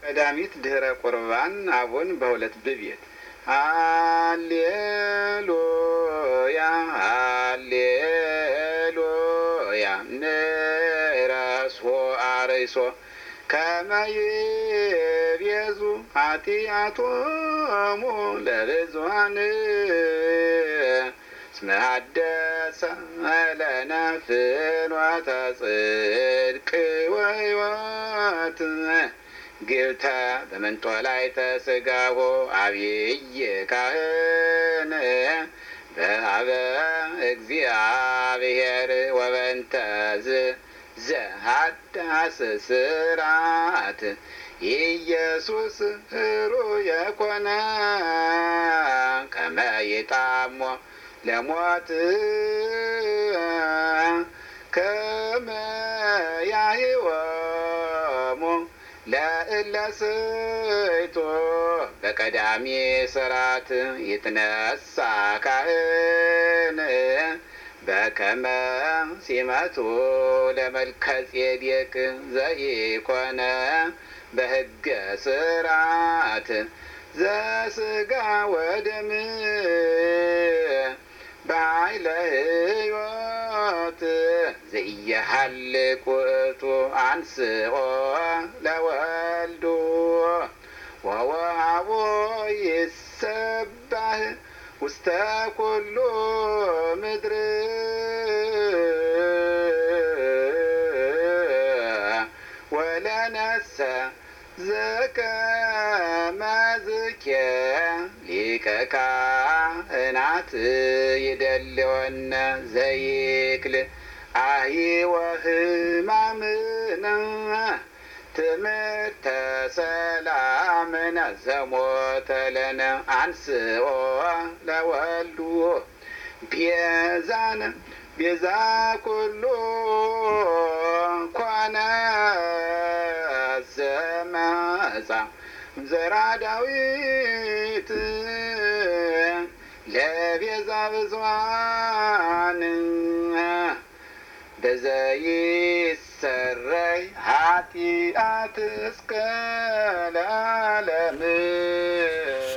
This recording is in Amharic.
ቀዳሚት ድህረ ቁርባን አቡን በሁለት ብቤት ሃሌሉያ ሃሌሉያ ንረስሆ አርይሶ ከመ ይቤዙ ኃጢአቶሙ ለብዙኃን እስመ ሐደሰ ለነ ፍኖተ ጽድቅ ወሕይወት ግብተ በመንጦላዕተ ሥጋሁ አብይ ካህን በኀበ እግዚአብሔር ወበእንተዝ ዘሐዳስ ስርዓት ኢየሱስ ኅሩየ ኮነ ከመ ይጣሞ ለሞት ከመ ያህይወሙ ለእለ ስእቱ በቀዳሚ ስርዓት ይትነሣ ካህን በከመ ሲመቱ ለመልከ ጼዴቅ ዘኢኮነ በሕገ ስርዓት ዘሥጋ ወደም በኃይለ ሕይወት ዘኢየሐልቅ ውእቱ አንሥኦ ለወልዱ ወወሃቦ ይሰባህ ውስተ ኩሉ ምድር ወለነሰ ዘከመ ዝኬ ሊቀ ካህናት ይደልወነ ዘይክል አሂወ ሕማምነ ትምህርተ ሰላምነ ዘሞተ ለነ አንሥኦ ለወልዱ ቤዛነ ቤዛ ኩሉ ኮነ ዘመጻ ዘራ ዳዊት ለቤዛ ብዙኃን በዘይሰረይ ኃጢአት እስከ ለዓለም